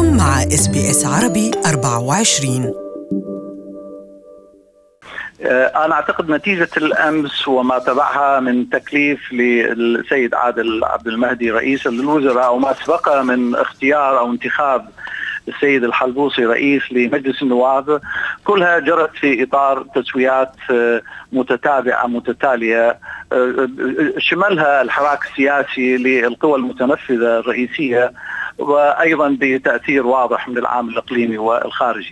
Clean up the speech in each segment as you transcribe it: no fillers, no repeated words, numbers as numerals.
أنتم مع SBS عربي 24. أنا أعتقد نتيجة الأمس وما تبعها من تكليف للسيد عادل عبد المهدي رئيس للوزراء وما سبق من اختيار أو انتخاب السيد الحلبوصي رئيس لمجلس النواب، كلها جرت في إطار تسويات متتابعة متتالية شملها الحراك السياسي للقوى المتنفذة الرئيسية، وأيضا بتأثير واضح من العامل الإقليمي والخارجي.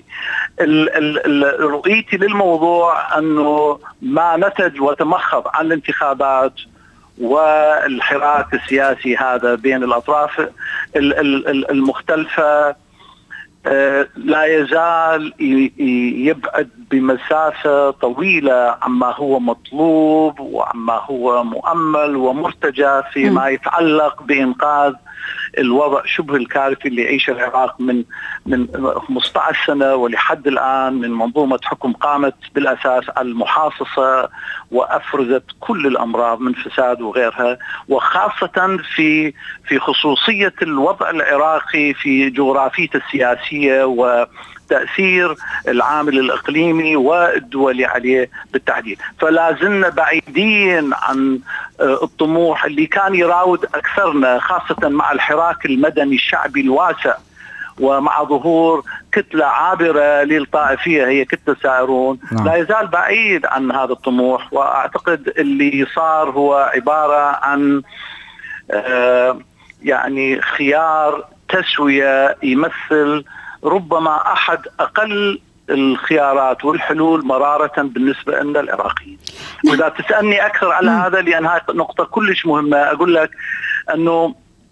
رؤيتي للموضوع أنه ما نتج وتمخض عن الانتخابات والحراك السياسي هذا بين الأطراف المختلفة لا يزال يبعد بمسافة طويلة عما هو مطلوب وعما هو مؤمل ومرتجى فيما يتعلق بإنقاذ الوضع شبه الكارثي اللي يعيشه العراق من 15 سنة ولحد الآن، من منظومة حكم قامت بالأساس على المحاصصة وأفرزت كل الأمراض من فساد وغيرها، وخاصة في خصوصية الوضع العراقي في جغرافيته السياسية وتأثير العامل الإقليمي والدولي عليه بالتحديد. فلا زلنا بعيدين عن الطموح اللي كان يراود أكثرنا، خاصة مع الحراك المدني الشعبي الواسع ومع ظهور كتلة عابرة للطائفية هي كتلة سائرون. لا يزال بعيد عن هذا الطموح، وأعتقد اللي صار هو عبارة عن يعني خيار تسوية يمثل ربما أحد أقل الخيارات والحلول مرارة بالنسبة لنا العراقيين. وإذا تسألني أكثر على هذا، لأن هذه نقطة كلش مهمة، أقول لك أنه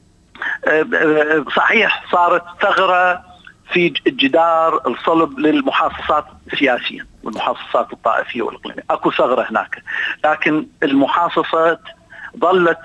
صحيح صارت ثغرة في جدار الصلب للمحاصصات السياسية والمحاصصات الطائفية والإقليمية، أكو ثغرة هناك، لكن المحاصصات ظلت.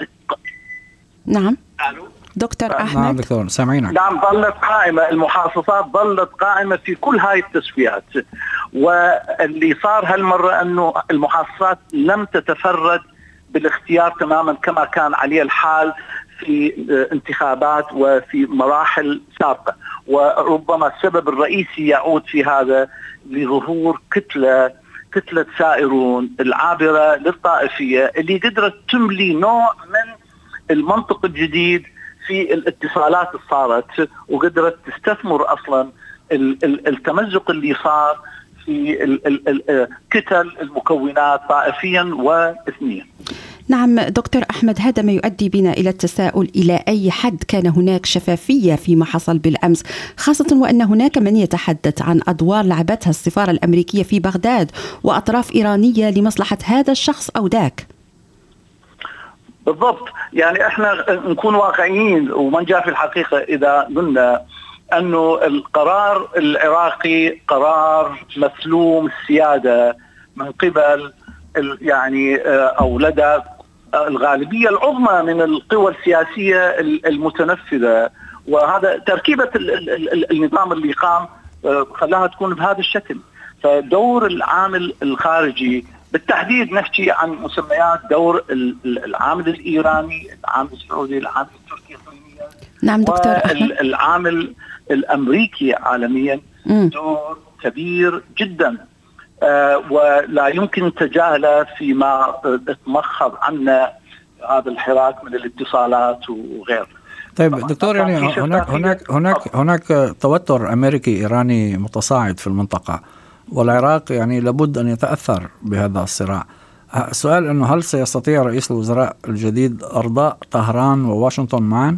نعم دكتور أحمد. نعم دكتور سامعينك. نعم ظلت قائمة، المحاصصات ظلت قائمة في كل هاي التسويات. واللي صار هالمرة أنه المحاصصات لم تتفرد بالاختيار تماما كما كان عليه الحال في انتخابات وفي مراحل سابقة، وربما السبب الرئيسي يعود في هذا لظهور كتلة سائرون العابرة للطائفية اللي قدرت تملي نوع من المنطق الجديد في الاتصالات اللي صارت، وقدرت تستثمر أصلا التمزق اللي صار في كتل المكونات طائفيا وإثنيا. نعم دكتور أحمد، هذا ما يؤدي بنا إلى التساؤل إلى أي حد كان هناك شفافية فيما حصل بالأمس، خاصة وأن هناك من يتحدث عن أدوار لعبتها السفارة الأمريكية في بغداد وأطراف إيرانية لمصلحة هذا الشخص أو ذاك. بالضبط، يعني احنا نكون واقعيين ومن جاء في الحقيقة إذا قلنا أنه القرار العراقي قرار مسلوم السيادة من قبل يعني أو لدى الغالبية العظمى من القوى السياسية المتنفذة، وهذا تركيبة النظام اللي قام خلاها تكون بهذا الشكل. فدور العامل الخارجي بالتحديد، نحكي عن مسميات دور العامل الإيراني، العامل السعودي، العامل التركي إقليميا، نعم دكتور أحمد، العامل الأمريكي عالميا دور كبير جدا ولا يمكن تجاهله فيما تمخض عنا هذا الحراك من الاتصالات وغيره. طيب دكتور، يعني هناك توتر أمريكي إيراني متصاعد في المنطقة، والعراق يعني لابد أن يتأثر بهذا الصراع. السؤال أنه هل سيستطيع رئيس الوزراء الجديد أرضاء طهران وواشنطن معا؟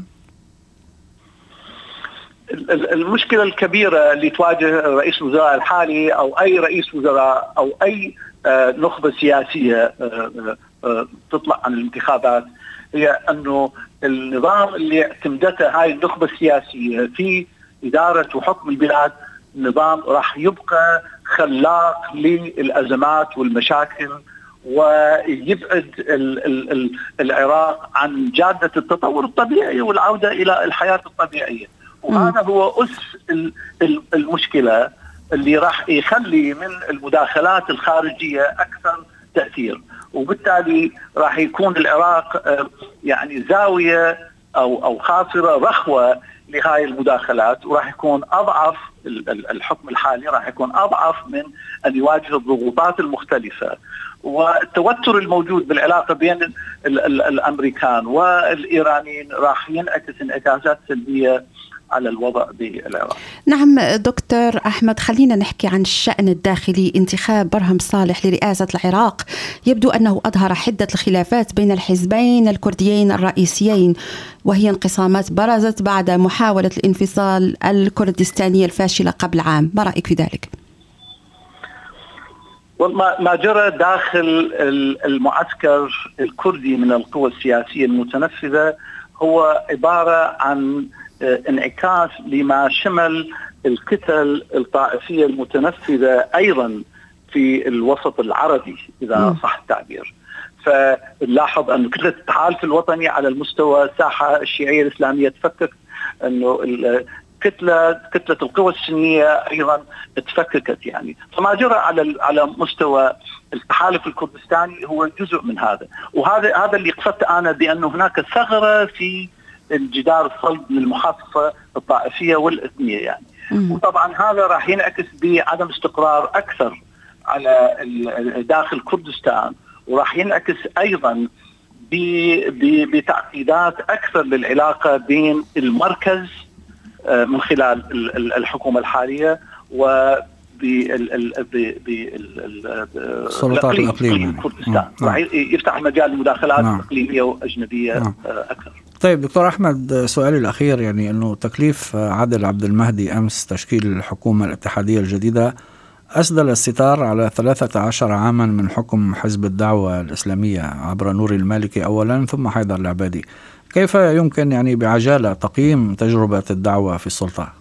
المشكلة الكبيرة اللي تواجه رئيس الوزراء الحالي أو أي رئيس وزراء أو أي نخبة سياسية تطلع عن الانتخابات هي أنه النظام اللي اعتمدته هاي النخبة السياسية في إدارة وحكم البلاد نظام راح يبقى خلاق للأزمات والمشاكل، ويبعد العراق عن جادة التطور الطبيعي والعودة إلى الحياة الطبيعية. وهذا هو المشكلة اللي راح يخلي من المداخلات الخارجية أكثر تأثير، وبالتالي راح يكون العراق يعني زاوية أو خاصرة رخوة لهاي المداخلات، وراح يكون أضعف. الحكم الحالي راح يكون أضعف من أن يواجه الضغوطات المختلفة والتوتر الموجود بالعلاقة بين الأمريكان والإيرانيين، راح ينعكس انعكاسات سلبية على الوضع بالعراق. نعم دكتور أحمد، خلينا نحكي عن الشأن الداخلي. انتخاب برهم صالح لرئاسة العراق يبدو أنه أظهر حدة الخلافات بين الحزبين الكرديين الرئيسيين، وهي انقسامات برزت بعد محاولة الانفصال الكردستانية الفاشلة قبل عام. ما رأيك في ذلك؟ ما جرى داخل المعسكر الكردي من القوى السياسية المتنفذة هو عبارة عن انعكاس لما شمل الكتل الطائفية المتنفذة أيضا في الوسط العربي إذا صح التعبير. فنلاحظ أن كتلة التحالف الوطني على المستوى الساحة الشيعية الإسلامية تفكك، أنه كتلة القوى السنية أيضا تفككت يعني. فما جرى على مستوى التحالف الكردستاني هو جزء من هذا، وهذا اللي قصدت أنا بأنه هناك ثغرة في الجدار الصلب للمحافظة الطائفية والإثنية يعني. وطبعا هذا راح ينعكس بعدم استقرار أكثر على داخل كردستان، وراح ينعكس أيضا بتعقيدات أكثر للعلاقة بين المركز من خلال الحكومة الحالية السلطات الإقليمية كردستان. راح يفتح مجال المداخلات إقليمية وأجنبية أكثر. طيب دكتور أحمد، سؤالي الأخير يعني أنه تكليف عادل عبد المهدي أمس تشكيل الحكومة الاتحادية الجديدة أسدل الستار على 13 عاما من حكم حزب الدعوة الإسلامية عبر نوري المالكي أولا ثم حيدر العبادي. كيف يمكن يعني بعجالة تقييم تجربة الدعوة في السلطة؟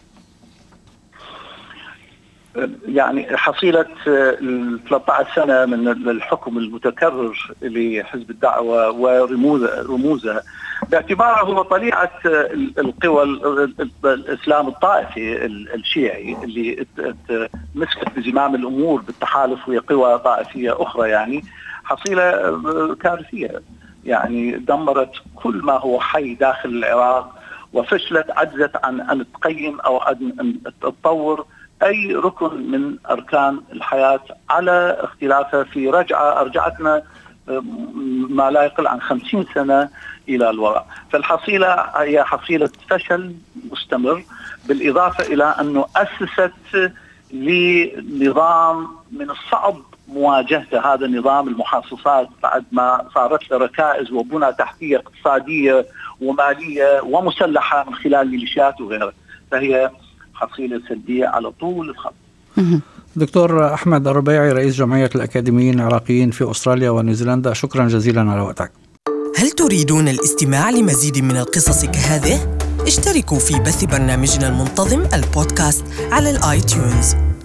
يعني حصيلة 13 سنة من الحكم المتكرر لحزب الدعوة ورموزه باعتباره هو طليعة القوى الإسلام الطائفي الشيعي اللي مسكت بزمام الأمور بالتحالف وهي قوى طائفية أخرى، يعني حصيلة كارثية يعني دمرت كل ما هو حي داخل العراق، وفشلت عجزت عن أن تقيم أو أن تطور أي ركن من أركان الحياة على اختلافها في أرجعتنا ما لا يقل عن 50 سنة إلى الوراء. فالحصيلة هي حصيلة فشل مستمر، بالإضافة إلى أنه أسست لنظام من الصعب مواجهة. هذا النظام المحاصصات بعد ما صارت له ركائز وبنى تحتية اقتصادية ومالية ومسلحة من خلال ميليشيات وغيره، فهي حصيلة سلبية على طول الخط. دكتور أحمد الربيعي، رئيس جمعية الأكاديميين العراقيين في أستراليا ونيوزيلندا، شكرا جزيلا على وقتك. هل تريدون الاستماع لمزيد من القصص كهذه؟ اشتركوا في بث برنامجنا المنتظم البودكاست على الآيتيونز.